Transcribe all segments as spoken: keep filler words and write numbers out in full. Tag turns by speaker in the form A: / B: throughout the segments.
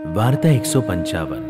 A: વાર્તા એકસો પંચાવન.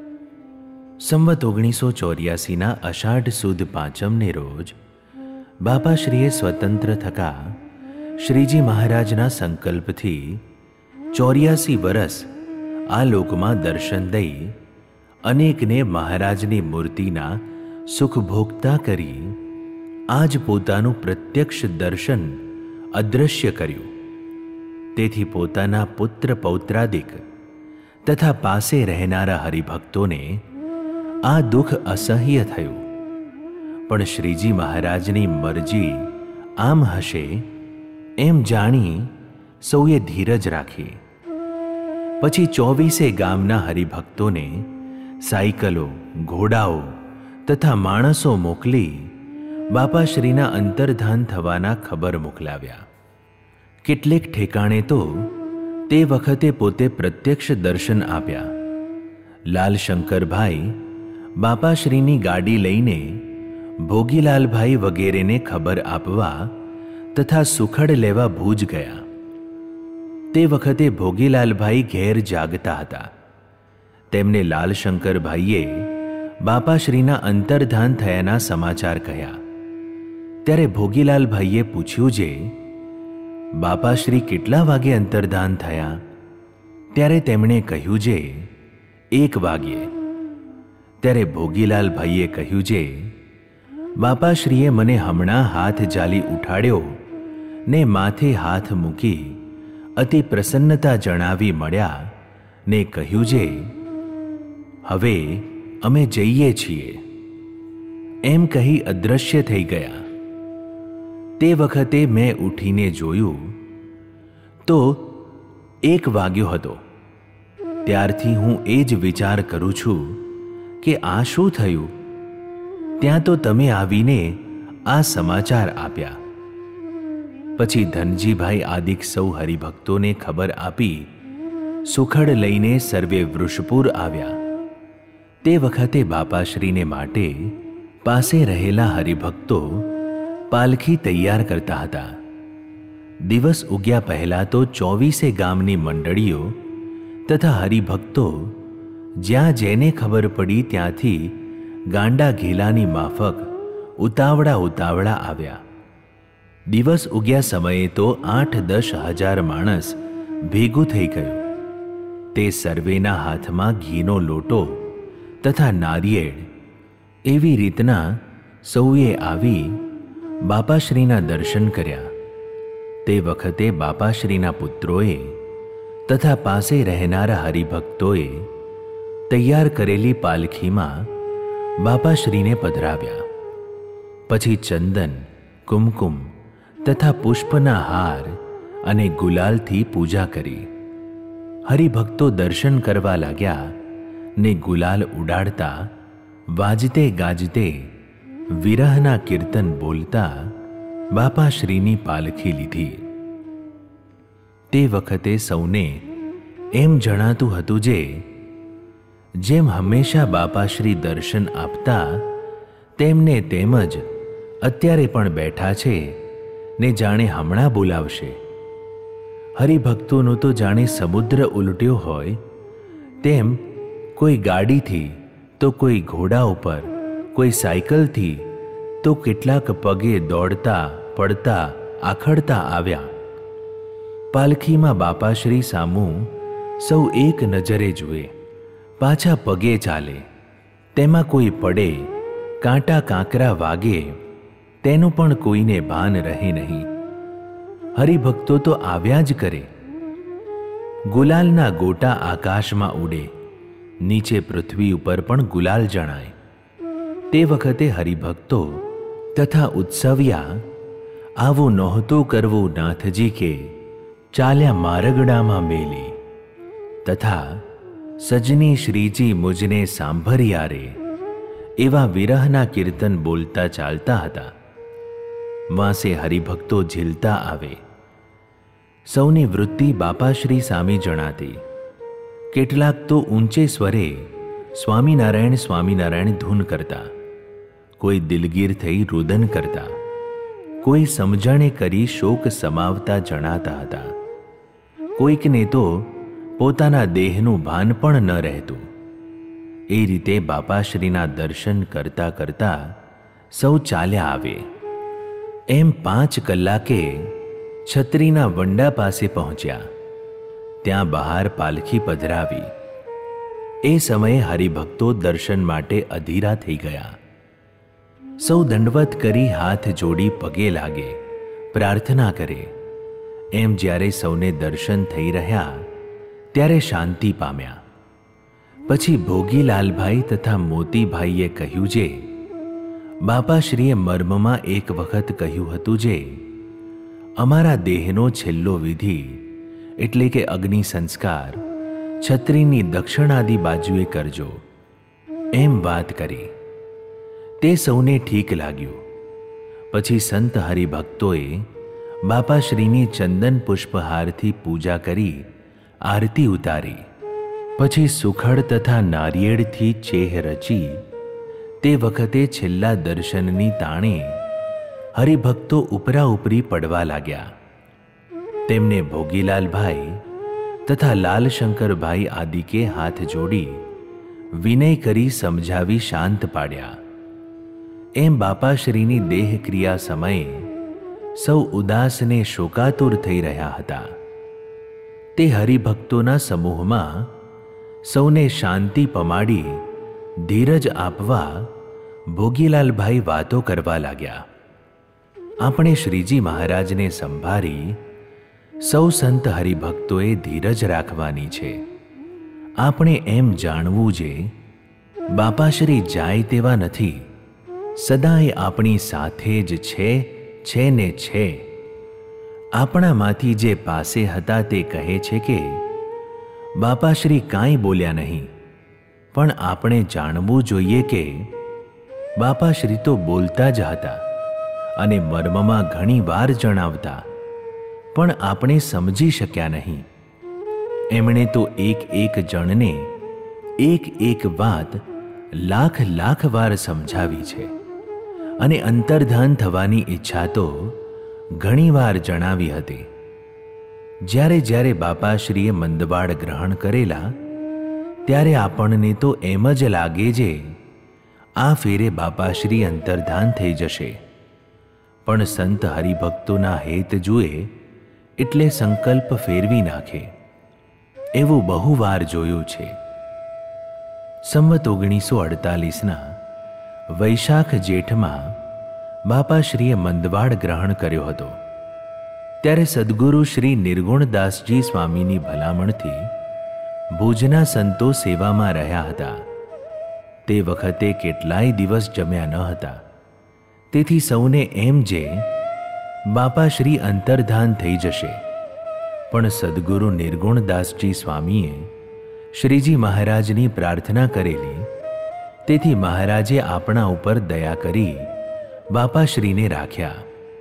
A: સંવત ઓગણીસો ચોર્યાસીના અષાઢ સુદ પાંચમને રોજ બાપાશ્રીએ સ્વતંત્ર થકા શ્રીજી મહારાજના સંકલ્પથી ચોર્યાસી વરસ આ લોકમાં દર્શન દઈ અનેકને મહારાજની મૂર્તિના સુખભોગતા કરી આજ પોતાનું પ્રત્યક્ષ દર્શન અદૃશ્ય કર્યું. તેથી પોતાના પુત્ર પૌત્રાદિક તથા પાસે રહેનારા હરિભક્તોને આ દુઃખ અસહ્ય થયું. પણ શ્રીજી મહારાજની મરજી આમ હશે એમ જાણી સૌએ ધીરજ રાખી. પછી ચોવીસે ગામના હરિભક્તોને સાયકલો, ઘોડાઓ તથા માણસો મોકલી બાપાશ્રીના અંતર્ધાન થવાના ખબર મોકલાવ્યા. કેટલેક ઠેકાણે તો તે વખતે પોતે પ્રત્યક્ષ દર્શન આપ્યા. લાલશંકરભાઈ બાપાશ્રીની ગાડી લઈને ભોગીલાલભાઈ વગેરેને ખબર આપવા તથા સુખડ લેવા ભૂજ ગયા. તે વખતે ભોગીલાલભાઈ ઘેર જાગતા હતા. તેમને લાલશંકરભાઈએ બાપાશ્રીના અંતર્ધાન થયાના સમાચાર કહ્યા. ત્યારે ભોગીલાલભાઈએ પૂછ્યું, જે બાપાશ્રી કેટલા વાગે અંતર્ધાન થયા? ત્યારે તેમણે કહ્યું, જે એક વાગ્યે. ત્યારે ભોગીલાલભાઈએ કહ્યું, જે બાપાશ્રીએ મને હમણાં હાથ ઝાલી ઉઠાડ્યો ને માથે હાથ મૂકી અતિ પ્રસન્નતા જણાવી મળ્યા ને કહ્યું, જે હવે અમે જઈએ છીએ એમ કહી અદૃશ્ય થઈ ગયા. તે વખતે મેં ઉઠીને જોયું તો એક વાગ્યો હતો. ત્યારથી હું એ જ વિચાર કરું છું કે આ શું થયું. ત્યાં તો તમે આવીને આ સમાચાર આપ્યા. પછી ધનજીભાઈ આદિક સૌ હરિભક્તોને ખબર આપી સુખડ લઈને સર્વે વૃષપુર આવ્યા. તે વખતે બાપાશ્રીને માટે પાસે રહેલા હરિભક્તો પાલખી તૈયાર કરતા હતા. દિવસ ઉગ્યા પહેલા તો ચોવીસે ગામની મંડળીઓ તથા હરિભક્તો જ્યાં જેને ખબર પડી ત્યાંથી ગાંડા ઘેલાની માફક ઉતાવળા ઉતાવળા આવ્યા. દિવસ ઉગ્યા સમયે તો આઠ દસ હજાર માણસ ભેગું થઈ ગયું. તે સર્વેના હાથમાં ઘીનો લોટો તથા નારિયેળ એવી રીતના સૌએ આવી બાપાશ્રીના દર્શન કર્યા. તે વખતે બાપાશ્રીના પુત્રોએ તથા પાસે રહેનારા હરિભક્તોએ તૈયાર કરેલી પાલખીમાં બાપાશ્રીને પધરાવ્યા. પછી ચંદન, કુમકુમ તથા પુષ્પના હાર અને ગુલાલથી પૂજા કરી. હરિભક્તો દર્શન કરવા લાગ્યા ને ગુલાલ ઉડાડતા વાજતે ગાજતે વિરહના કીર્તન બોલતા બાપાશ્રીની પાલખી લીધી. તે વખતે સૌને એમ જણાતું હતું, જે જેમ હંમેશા બાપાશ્રી દર્શન આપતા તેમને તેમ જ અત્યારે પણ બેઠા છે ને જાણે હમણાં બોલાવશે. હરિભક્તોનો તો જાણે સમુદ્ર ઉલટ્યો હોય તેમ કોઈ ગાડીથી તો કોઈ ઘોડા ઉપર, કોઈ સાયકલથી તો કેટલાક પગે દોડતા પડતા આખડતા આવ્યા. પાલખીમાં બાપાશ્રી સામું સૌ એક નજરે જુએ, પાછા પગે ચાલે. તેમાં કોઈ પડે, કાંટા કાંકરા વાગે તેનું પણ કોઈને ભાન રહે નહીં. હરિભક્તો તો આવ્યા જ કરે. ગુલાલના ગોટા આકાશમાં ઉડે, નીચે પૃથ્વી ઉપર પણ ગુલાલ જણાય. તે વખતે હરિભક્તો તથા ઉત્સવ્યા આવું નહોતું કરવું નાથજી કે ચાલ્યા મારગડામાં મેલી, તથા સજની શ્રીજી મુજને સાંભર્યા રે એવા વિરહના કીર્તન બોલતા ચાલતા હતા. વાંસે હરિભક્તો ઝીલતા આવે. સૌની વૃત્તિ બાપાશ્રી સામે જણાતી. કેટલાક તો ઊંચે સ્વરે સ્વામિનારાયણ સ્વામિનારાયણ ધૂન કરતા, કોઈ દિલગીર થઈ રુદન કરતા, કોઈ સમજણે કરી શોક સમાવતા જણાતા હતા. કોઈકને તો પોતાના દેહનું ભાન પણ ન રહેતું. એ રીતે બાપાશ્રીના દર્શન કરતા કરતા સૌ ચાલ્યા આવે. એમ પાંચ કલાકે છત્રીના વંડા પાસે પહોંચ્યા. ત્યાં બહાર પાલખી પધરાવી. એ સમયે હરિભક્તો દર્શન માટે અધીરા થઈ ગયા. સૌ દંડવત કરી હાથ જોડી પગે લાગે, પ્રાર્થના કરે. એમ જ્યારે સૌને દર્શન થઈ રહ્યા ત્યારે શાંતિ પામ્યા. પછી ભોગીલાલભાઈ તથા મોતીભાઈએ કહ્યું જે બાપાશ્રીએ મર્મમાં એક વખત કહ્યું હતું જે અમારા દેહનો છેલ્લો વિધિ એટલે કે અગ્નિ સંસ્કાર છત્રીની દક્ષિણાદી બાજુએ કરજો, એમ વાત કરી. તે સૌને ઠીક લાગ્યું. પછી સંત હરિભક્તોએ બાપાશ્રીની ચંદન પુષ્પહારથી પૂજા કરી આરતી ઉતારી. પછી સુખડ તથા નારિયેળથી ચેહ રચી તે વખતે છેલ્લા દર્શનની તાણે હરિભક્તો ઉપરા ઉપરી પડવા લાગ્યા. તેમને ભોગીલાલભાઈ તથા લાલશંકરભાઈ આદિકે હાથ જોડી વિનય કરી સમજાવી શાંત પાડ્યા. એમ બાપાશ્રીની દેહક્રિયા સમયે સૌ ઉદાસને શોકાતુર થઈ રહ્યા હતા. તે હરિભક્તોના સમૂહમાં સૌને શાંતિ પમાડી ધીરજ આપવા ભોગીલાલભાઈ વાતો કરવા લાગ્યા. આપણે શ્રીજી મહારાજને સંભાળી સૌ સંત હરિભક્તોએ ધીરજ રાખવાની છે. આપણે એમ જાણવું જે બાપાશ્રી જાય તેવા નથી, સદાય આપણી સાથે જ છે છે ને છે. આપણામાંથી જે પાસે હતા તે કહે છે કે બાપાશ્રી કાંઈ બોલ્યા નહીં, પણ આપણે જાણવું જોઈએ કે બાપાશ્રી તો બોલતા જ હતા અને મર્મમાં ઘણી વાર જણાવતા, પણ આપણે સમજી શક્યા નહીં. એમણે તો એક એક જણને એક એક વાત લાખ લાખ વાર સમજાવી છે અને અંતર્ધાન થવાની ઈચ્છા તો ઘણી વાર જણાવી હતી. જ્યારે જ્યારે બાપાશ્રીએ મંદવાડ ગ્રહણ કરેલા ત્યારે આપણને તો એમ જ લાગે જે આ ફેરે બાપાશ્રી અંતર્ધાન થઈ જશે, પણ સંત હરિભક્તોના હેત જુએ એટલે સંકલ્પ ફેરવી નાખે. એવું બહુ વાર જોયું છે. સંવત ઓગણીસો અડતાલીસના વૈશાખ જેઠમાં બાપાશ્રીએ મંદવાડ ગ્રહણ કર્યો હતો. ત્યારે સદ્ગુરુ શ્રી નિર્ગુણદાસજી સ્વામીની ભલામણથી ભુજના સંતો સેવામાં રહ્યા હતા. તે વખતે કેટલાય દિવસ જમ્યા ન હતા. તેથી સૌને એમ જે બાપાશ્રી અંતર્ધાન થઈ જશે, પણ સદ્ગુરુ નિર્ગુણદાસજી સ્વામીએ શ્રીજી મહારાજની પ્રાર્થના કરેલી. તેથી મહારાજે આપણા ઉપર દયા કરી બાપાશ્રીને રાખ્યા.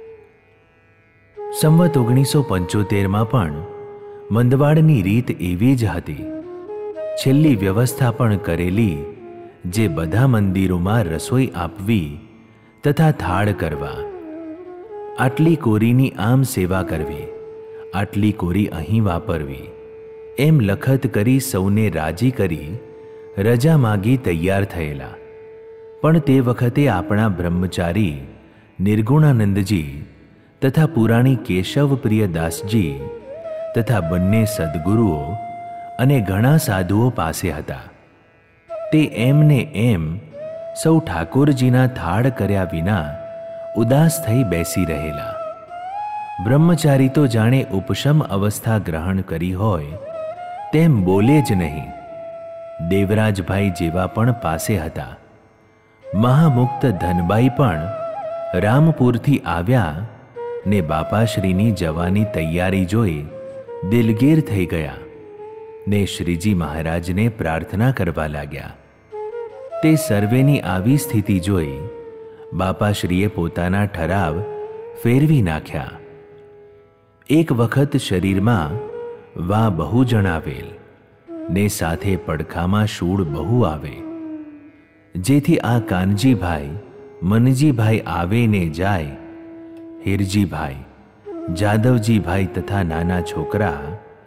A: સંવત ઓગણીસો પંચોતેરમાં પણ મંદવાડની રીત એવી જ હતી. છેલ્લી વ્યવસ્થા પણ કરેલી જે બધા મંદિરોમાં રસોઈ આપવી તથા થાળ કરવા. આટલી કોરીની આમ સેવા કરવી, આટલી કોરી અહીં વાપરવી, એમ લખત કરી સૌને રાજી કરી રજા માગી તૈયાર થયેલા. પણ તે વખતે આપણા બ્રહ્મચારી નિર્ગુણાનંદજી તથા પુરાણી કેશવપ્રિય દાસજી તથા બંને સદ્ગુરુઓ અને ઘણા સાધુઓ પાસે હતા. તે એમને એમ સૌ ઠાકોરજીના થાળ કર્યા વિના ઉદાસ થઈ બેસી રહેલા. બ્રહ્મચારી તો જાણે ઉપશમ અવસ્થા ગ્રહણ કરી હોય તેમ બોલે જ નહીં. દેવરાજભાઈ જેવા પણ પાસે હતા. મહામુક્ત ધનબાઈ પણ રામપુરથી આવ્યા ને બાપાશ્રીની જવાની તૈયારી જોઈ દિલગીર થઈ ગયા ને શ્રીજી મહારાજને પ્રાર્થના કરવા લાગ્યા. તે સર્વેની આવી સ્થિતિ જોઈ બાપાશ્રીએ પોતાના ઠરાવ ફેરવી નાખ્યા. એક વખત શરીરમાં વા બહુ જણાવેલ ને સાથે પડખામાં શૂળ બહુ આવે, જેથી આ કાનજીભાઈ મનજીભાઈ આવે ને જાય, હિરજીભાઈ જાદવજીભાઈ તથા નાના છોકરા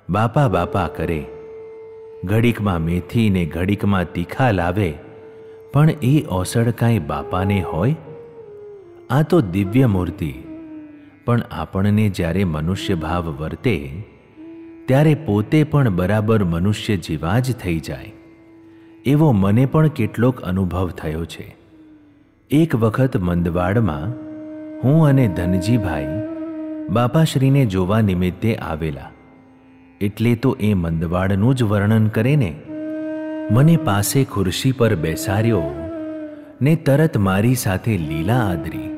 A: બાપા બાપા કરે, ઘડીકમાં મેથી ને ઘડીકમાં તીખા લાવે, પણ એ ઓસડ કાંઈ બાપાને હોય? આ તો દિવ્ય મૂર્તિ. પણ આપણને જ્યારે મનુષ્ય ભાવ વર્તે ત્યારે પોતે પણ બરાબર મનુષ્ય જેવા જ થઈ જાય, એવો મને પણ કેટલોક અનુભવ થયો છે. એક વખત મંદવાડમાં હું અને ધનજીભાઈ બાપાશ્રીને જોવા નિમિત્તે આવેલા. એટલે તો એ મંદવાડનું જ વર્ણન કરે ને. મને પાસે ખુરશી પર બેસાડ્યો ને તરત મારી સાથે લીલા આદરી.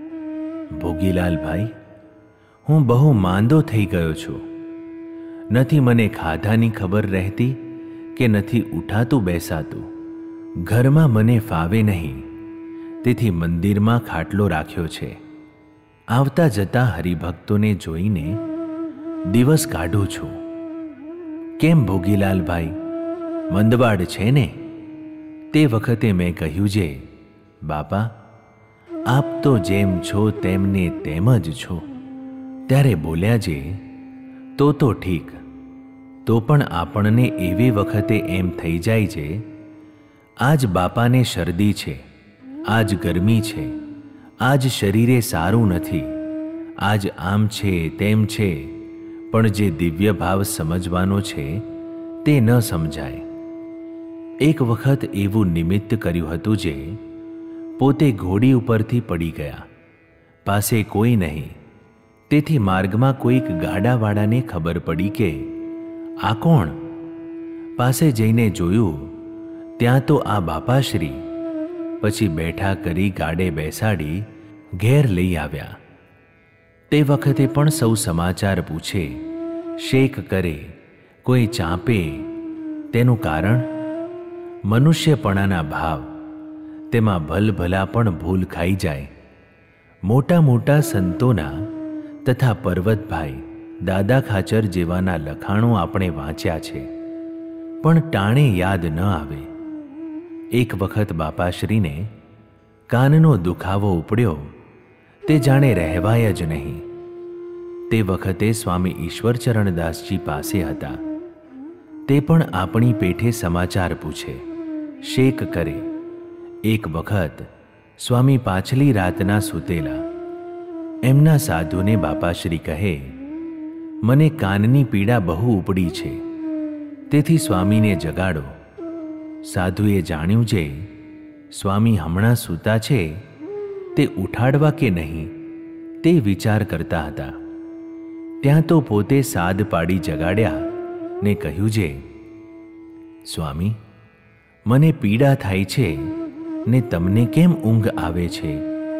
A: ભોગીલાલભાઈ, હું બહુ માંદો થઈ ગયો છું. નથી મને ખાધાની ખબર રહેતી કે નથી ઉઠાતું બેસાતું. ઘરમાં મને ફાવે નહીં, તેથી મંદિરમાં ખાટલો રાખ્યો છે. આવતા જતા હરિભક્તોને જોઈને દિવસ કાઢું છું. કેમ ભોગીલાલભાઈ, મંદવાડ છે ને? તે વખતે મેં કહ્યું, જે બાપા, આપ તો જેમ છો તેમને તેમ જ છો. ત્યારે બોલ્યા, જે તો તો ઠીક. તો પણ આપણને એવી વખતે એમ થઈ જાય છે, આજ બાપાને શરદી છે, આજ ગરમી છે, આજ શરીરે સારું નથી, આજ આમ છે તેમ છે. પણ જે દિવ્ય ભાવ સમજવાનો છે તે ન સમજાય. એક વખત એવું નિમિત્ત કર્યું હતું, જે પોતે ઘોડી ઉપરથી પડી ગયા. પાસે કોઈ નહીં, તેથી માર્ગમાં કોઈક ગાડાવાળાને ખબર પડી કે આ કોણ. પાસે જઈને જોયું, ત્યાં તો આ બાપાશ્રી. પછી બેઠા કરી ગાડે બેસાડી ઘેર લઈ આવ્યા. તે વખતે પણ સૌ સમાચાર પૂછે, શેક કરે, કોઈ ચાંપે. તેનું કારણ મનુષ્યપણાના ભાવ. તેમાં ભલભલા પણ ભૂલ ખાઈ જાય. મોટા મોટા સંતોના તથા પર્વતભાઈ, દાદા ખાચર જેવાના લખાણો આપણે વાંચ્યા છે, પણ ટાણે યાદ ન આવે. એક વખત બાપાશ્રીને કાનનો દુખાવો ઉપડ્યો, તે જાણે રહેવાય જ નહીં. તે વખતે સ્વામી ઈશ્વરચરણદાસજી પાસે હતા. તે પણ આપણી પેઠે સમાચાર પૂછે, શેક કરે. એક વખત સ્વામી પાછલી રાતના સૂતેલા. એમના સાધુને બાપાશ્રી કહે, મને કાનની પીડા બહુ ઉપડી છે, તેથી સ્વામીને જગાડો. સાધુએ જાણ્યું, જે સ્વામી હમણાં સૂતા છે, તે ઉઠાડવા કે નહીં તે વિચાર કરતા હતા. ત્યાં તો પોતે સાદ પાડી જગાડ્યા ને કહ્યું, જે સ્વામી, મને પીડા થાય છે ને તમને કેમ ઊંઘ આવે છે?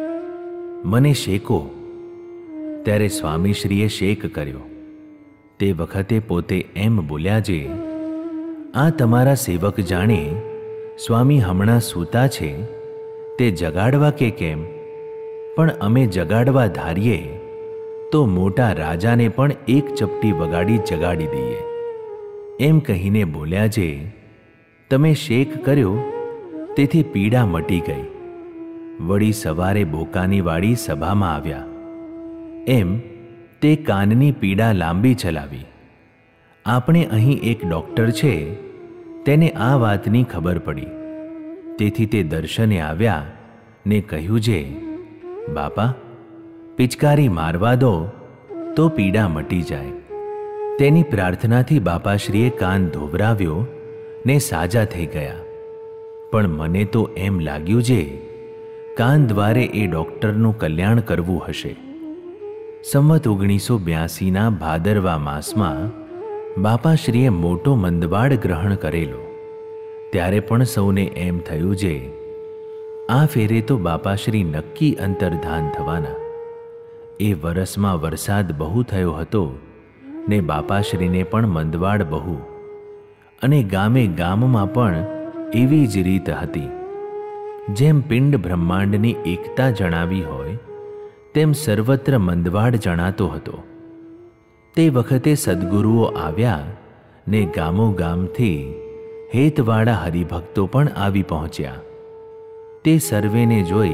A: મને શેકો. ત્યારે સ્વામીશ્રીએ શેક કર્યો. તે વખતે પોતે એમ બોલ્યા, જે આ તમારા સેવક જાણે સ્વામી હમણાં સૂતા છે તે જગાડવા કે કેમ? પણ અમે જગાડવા ધારીએ તો મોટા રાજાને પણ એક ચપટી વગાડી જગાડી દઈએ. એમ કહીને બોલ્યા, જે તમે શેક કર્યો તેથી પીડા મટી ગઈ. વળી સવારે બોકાની વાળી સભામાં આવ્યા. એમ તે કાનની પીડા લાંબી ચલાવી. આપણે અહીં એક ડૉક્ટર છે, તેને આ વાતની ખબર પડી. તેથી તે દર્શને આવ્યા ને કહ્યું, જે બાપા, પિચકારી મારવા દો તો પીડા મટી જાય. તેની પ્રાર્થનાથી બાપાશ્રીએ કાન ધોવરાવ્યો ને સાજા થઈ ગયા. પણ મને તો એમ લાગ્યું, જે કાન દ્વારે એ ડૉક્ટરનું કલ્યાણ કરવું હશે. સંવત ઓગણીસો બ્યાસીના ભાદરવા માસમાં બાપાશ્રીએ મોટો મંદવાડ ગ્રહણ કરેલો. ત્યારે પણ સૌને એમ થયું, જે આ ફેરે તો બાપાશ્રી નક્કી અંતર્ધાન થવાના. એ વરસમાં વરસાદ બહુ થયો હતો ને બાપાશ્રીને પણ મંદવાડ બહુ. અને ગામે ગામમાં પણ એવી જ રીત હતી. જેમ પિંડ બ્રહ્માંડની એકતા જણાવી હોય તેમ સર્વત્ર મંદવાડ જણાતો હતો. તે વખતે સદ્ગુરુઓ આવ્યા ને ગામો ગામથી હેતવાળા હરિભક્તો પણ આવી પહોંચ્યા. તે સર્વેને જોઈ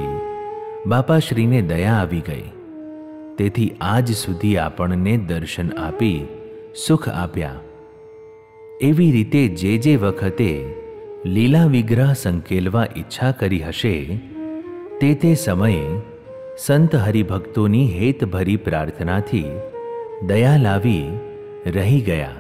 A: બાપાશ્રીને દયા આવી ગઈ. તેથી આજ સુધી આપણને દર્શન આપી સુખ આપ્યા. એવી રીતે જે જે વખતે લીલા વિગ્રહ સંકેલવા ઈચ્છા કરી હશે તે તે સમયે સંત હરિભક્તોની હેતભરી પ્રાર્થનાથી દયા લાવી રહી ગયા.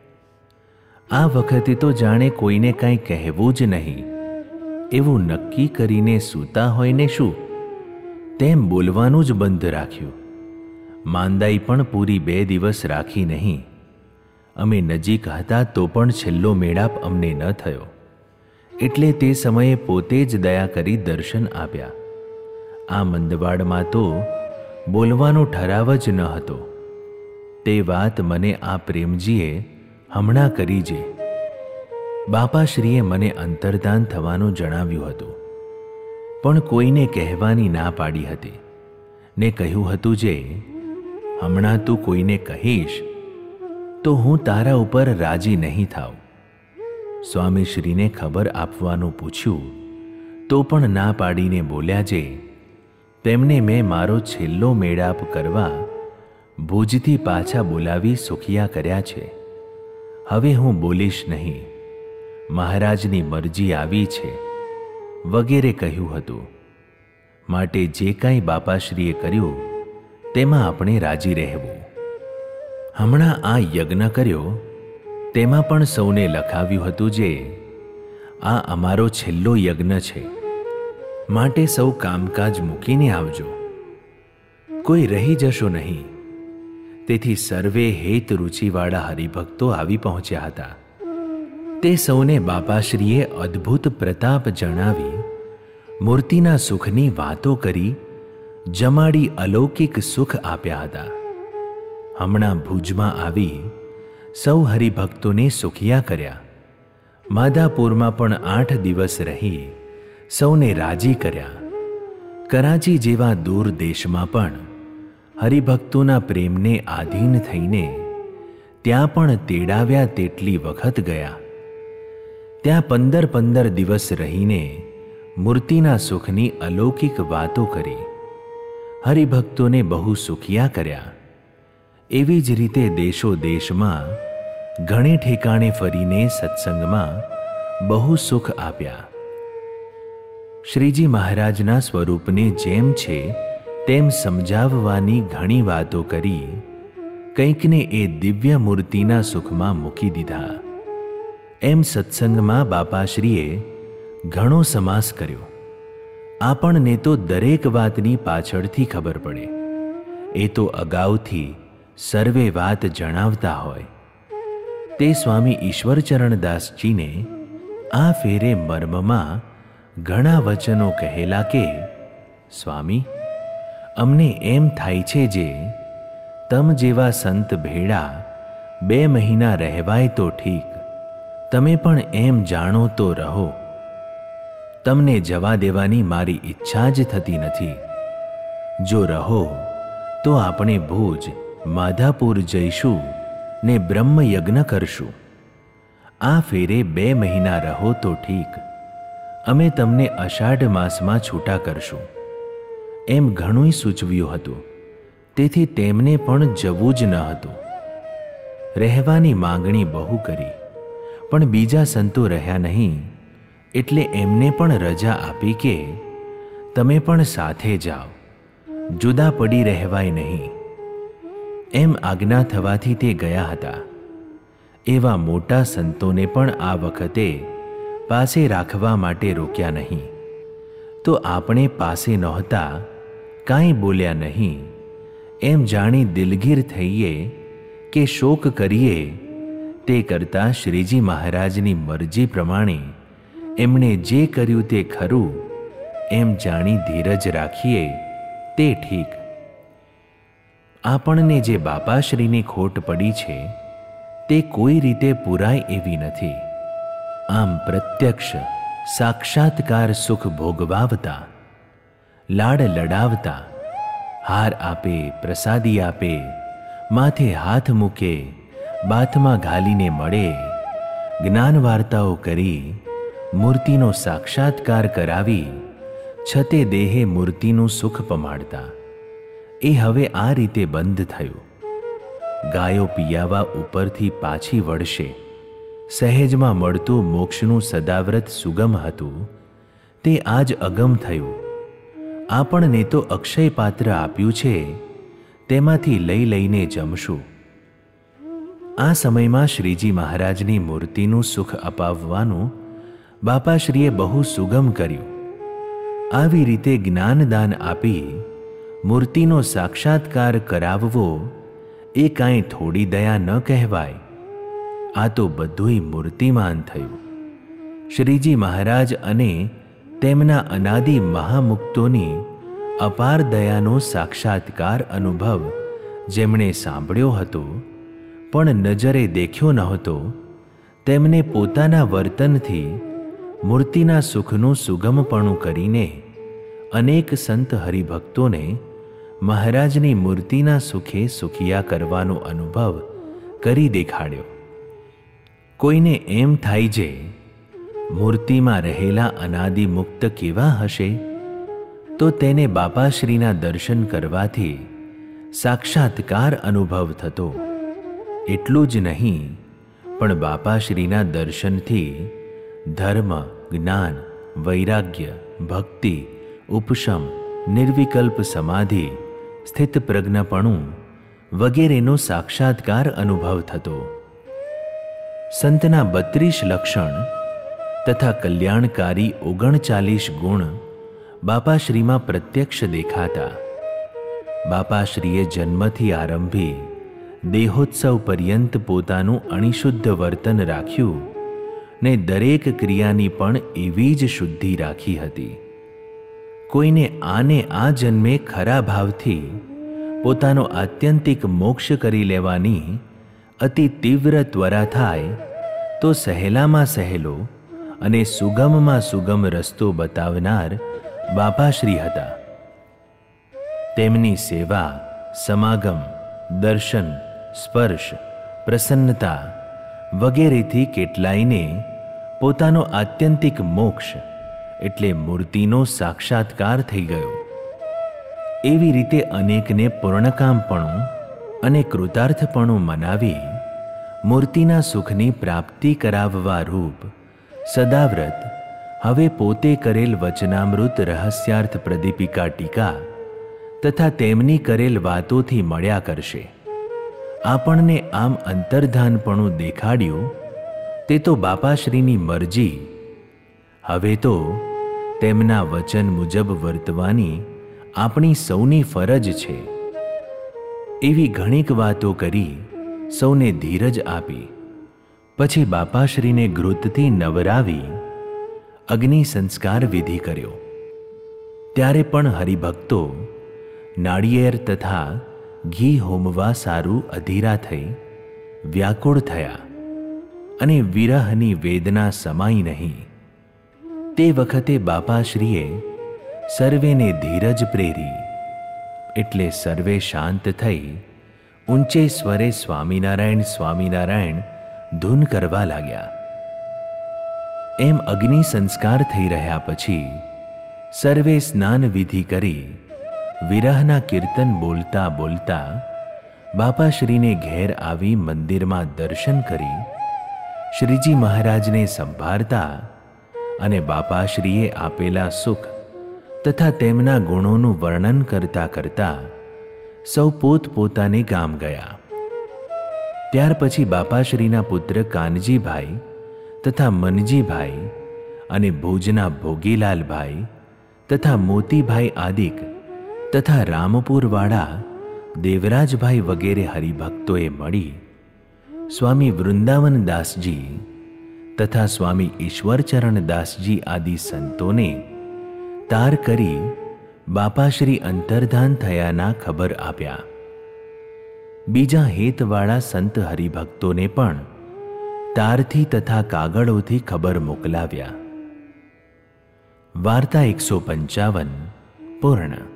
A: આ વખતે તો જાણે કોઈને કાંઈ કહેવું જ નહીં એવું નક્કી કરીને સૂતા હોય ને શું તેમ બોલવાનું જ બંધ રાખ્યું. માંદાઈ પણ પૂરી બે દિવસ રાખી નહીં. અમે નજીક હતા તો પણ છેલ્લો મેળાપ અમને ન થયો, એટલે તે સમયે પોતે જ દયા કરી દર્શન આપ્યા. આ મંદવાડમાં તો બોલવાનો ઠરાવ જ ન હતો. તે વાત મને આ પ્રેમજીએ હમણાં કરી જે. બાપાશ્રીએ મને અંતર્ધાન થવાનું જણાવ્યું હતું, પણ કોઈને કહેવાની ના પાડી હતી ને કહ્યું હતું જે હમણાં તું કોઈને કહીશ તો હું તારા ઉપર રાજી નહીં થાઉં. સ્વામીશ્રીને ખબર આપવાનું પૂછ્યું તો પણ ના પાડીને બોલ્યા જે તેમને મેં મારો છેલ્લો મેળાપ કરવા ભુજથી પાછા બોલાવી સુખિયા કર્યા છે. હવે હું બોલીશ નહીં, મહારાજની મરજી આવી છે વગેરે કહ્યું હતું. માટે જે કાંઈ બાપાશ્રીએ કર્યું તેમાં આપણે રાજી રહેવું. હમણાં આ યજ્ઞ કર્યો તેમાં પણ સૌને લખાવ્યું હતું જે આ અમારો છેલ્લો યજ્ઞ છે, માટે સૌ કામકાજ મૂકીને આવજો, કોઈ રહી જશો નહીં. તેથી સર્વે હેત રુચિવાળા હરિભક્તો આવી પહોંચ્યા હતા. તે સૌને બાપાશ્રીએ અદ્ભુત પ્રતાપ જણાવી મૂર્તિના સુખની વાતો કરી જમાડી અલૌકિક સુખ આપ્યા હતા. હમણાં ભુજમાં આવી સૌ હરિભક્તોને સુખિયા કર્યા. માધાપુરમાં પણ આઠ દિવસ રહી સૌને રાજી કર્યા. કરાચી જેવા દૂર દેશમાં પણ હરિભક્તોના પ્રેમને આધીન થઈને ત્યાં પણ તેડાવ્યા તેટલી વખત ગયા. ત્યાં પંદર પંદર દિવસ રહીને મૂર્તિના સુખની અલૌકિક વાતો કરી હરિભક્તોને બહુ સુખિયા કર્યા. એવી જ રીતે દેશો દેશમાં ઘણે ઠેકાણે ફરીને સત્સંગમાં બહુ સુખ આપ્યા. શ્રીજી મહારાજના સ્વરૂપને જેમ છે તેમ સમજાવવાની ઘણી વાતો કરી કંઈકને એ દિવ્ય મૂર્તિના સુખમાં મૂકી દીધા. એમ સત્સંગમાં બાપાશ્રીએ ઘણો સમાસ કર્યો. આપણને તો દરેક વાતની પાછળથી ખબર પડે, એ તો અગાઉથી સર્વે વાત જણાવતા હોય. તે સ્વામી ઈશ્વરચરણદાસજીને આ ફેરે મર્મમાં ઘણા વચનો કહેલા કે સ્વામી, અમને એમ થાય છે જે તમ જેવા સંત ભેળા બે મહિના રહેવાય તો ઠીક, તમે પણ એમ જાણો તો રહો. તમને જવા દેવાની મારી ઈચ્છા જ થતી નથી. જો રહો તો આપણે ભુજ માધાપુર જઈશું ને બ્રહ્મ યજ્ઞ કરશું. આ ફેરે બે મહિના રહો તો ઠીક, અમે તમને અષાઢ માસમાં છૂટા કરશું. એમ ઘણુંય સૂચવ્યું હતું. તેથી તેમને પણ જવું જ ન હતું. રહેવાની માંગણી બહુ કરી, પણ બીજા સંતો રહ્યા નહીં, એટલે એમને પણ રજા આપી કે તમે પણ સાથે જાઓ, જુદા પડી રહેવાય નહીં. એમ આજ્ઞા થવાથી તે ગયા હતા. એવા મોટા સંતોને પણ આ વખતે પાસે રાખવા માટે રોક્યા નહીં. તો આપણે પાસે નહોતા, કાંઈ બોલ્યા નહીં. એમ જાણી દિલગીર થઈએ કે શોક કરીએ તે કરતાં શ્રીજી મહારાજની મરજી પ્રમાણે એમણે જે કર્યું તે ખરું એમ જાણી ધીરજ રાખીએ તે ઠીક. આપણને જે બાપાશ્રીની ખોટ પડી છે તે કોઈ રીતે પૂરાય એવી નથી. આમ પ્રત્યક્ષ સાક્ષાત્કાર સુખ ભોગવાવતા, લાડ લડાવતા, હાર આપે, પ્રસાદી આપે, માથે હાથ મૂકે, બાથમાં ઘાલીને મળે, જ્ઞાન વાર્તાઓ કરી મૂર્તિનો સાક્ષાત્કાર કરાવી છતે દેહે મૂર્તિનું સુખ પમાડતા, એ હવે આ રીતે બંધ થયું. ગાયો પિયાવા ઉપરથી પાછી વળશે, સહેજમાં મળતું મોક્ષનું સદાવ્રત સુગમ હતું, તે આજ અગમ થયું. આપણને તો અક્ષય પાત્ર આપ્યું છે, તેમાંથી લઈ લઈને જમશું. આ સમયમાં શ્રીજી મહારાજની મૂર્તિનું સુખ અપાવવાનું બાપાશ્રીએ બહુ સુગમ કર્યું. આવી રીતે જ્ઞાનદાન આપી મૂર્તિનો સાક્ષાત્કાર કરાવવો એ કાંઈ થોડી દયા ન કહેવાય. આ તો બધુંય મૂર્તિમાન થયું. શ્રીજી મહારાજ અને તેમના અનાદિ મહામુક્તોની અપાર દયાનો સાક્ષાત્કાર અનુભવ જેમણે સાંભળ્યો હતો પણ નજરે દેખ્યો નહોતો, તેમને પોતાના વર્તનથી મૂર્તિના સુખનું સુગમપણું કરીને અનેક સંત હરિભક્તોને મહારાજની મૂર્તિના સુખે સુખિયા કરવાનો અનુભવ કરી દેખાડ્યો. કોઈને એમ થાય છે મૂર્તિમાં રહેલા અનાદિ મુક્ત કેવા હશે, તો તેને બાપાશ્રીના દર્શન કરવાથી સાક્ષાત્કાર અનુભવ થતો. એટલું જ નહીં, પણ બાપાશ્રીના દર્શનથી ધર્મ, જ્ઞાન, વૈરાગ્ય, ભક્તિ, ઉપશમ, નિર્વિકલ્પ સમાધિ, સ્થિત પ્રજ્ઞપણું વગેરેનો સાક્ષાત્કાર અનુભવ થતો. સંતના બત્રીસ લક્ષણ તથા કલ્યાણકારી ઓગણચાલીસ ગુણ બાપાશ્રીમાં પ્રત્યક્ષ દેખાતા. બાપાશ્રીએ જન્મથી આરંભી દેહોત્સવ પર્યંત પોતાનું અણિશુદ્ધ વર્તન રાખ્યું ને દરેક ક્રિયાની પણ એવી જ શુદ્ધિ રાખી હતી. કોઈને આને આ જન્મે ખરા ભાવથી પોતાનો આત્યંતિક મોક્ષ કરી લેવાની અતિ તીવ્ર ત્વરા થાય તો સહેલામાં સહેલો અને સુગમમાં સુગમ રસ્તો બતાવનાર બાપાશ્રી હતા. તેમની સેવા, સમાગમ, દર્શન, સ્પર્શ, પ્રસન્નતા વગેરેથી કેટલાયને પોતાનો આત્યંતિક મોક્ષ એટલે મૂર્તિનો સાક્ષાત્કાર થઈ ગયો. એવી રીતે અનેકને પૂર્ણકામપણું અને કૃતાર્થપણું મનાવી મૂર્તિના સુખની પ્રાપ્તિ કરાવવા રૂપ સદાવ્રત હવે પોતે કરેલ વચનામૃત રહસ્યાર્થ પ્રદીપિકા ટીકા તથા તેમની કરેલ વાતોથી મળ્યા કરશે. આપણને આમ અંતર્ધાનપણું દેખાડ્યું તે તો બાપાશ્રીની મરજી. હવે તો તેમના વચન મુજબ વર્તવાની આપણી સૌની ફરજ છે. એવી ઘણીક વાતો કરી સૌને ધીરજ આપી પછી બાપાશ્રીને ઘૃતથી નવરાવી અગ્નિ સંસ્કાર વિધિ કર્યો. ત્યારે પણ હરિભક્તો નાળિયેર તથા ઘી હોમવા સારું અધીરા થઈ વ્યાકુળ થયા અને વિરહની વેદના સમાઈ નહીં. તે વખતે બાપાશ્રીએ સર્વેને ધીરજ પ્રેરી એટલે સર્વે શાંત થઈ ઊંચે સ્વરે સ્વામિનારાયણ સ્વામિનારાયણ ધૂન કરવા લાગ્યા. એમ અગ્નિ સંસ્કાર થઈ રહ્યા પછી સર્વે સ્નાન વિધિ કરી વિરહના કીર્તન બોલતા બોલતા બાપાશ્રીને ઘેર આવી મંદિરમાં દર્શન કરી શ્રીજી મહારાજને સંભાળતા અને બાપાશ્રીએ આપેલા સુખ તથા તેમના ગુણોનું વર્ણન કરતા કરતા સૌ પોતપોતાને ગામ ગયા. ત્યાર પછી બાપાશ્રીના પુત્ર કાનજીભાઈ તથા મનજીભાઈ અને ભુજના ભોગીલાલભાઈ તથા મોતીભાઈ આદિક તથા રામપુરવાળા દેવરાજભાઈ વગેરે હરિભક્તોએ મળી સ્વામી વૃંદાવન દાસજી તથા સ્વામી ઈશ્વરચરણ દાસજી આદિ સંતોને તાર કરી બાપાશ્રી અંતર્ધાન થયાના ખબર આપ્યા. બીજા હેતવાળા સંત હરિભક્તોને પણ તારથી તથા કાગળોથી ખબર મોકલાવ્યા. વાર્તા એકસો પંચાવન પૂર્ણ.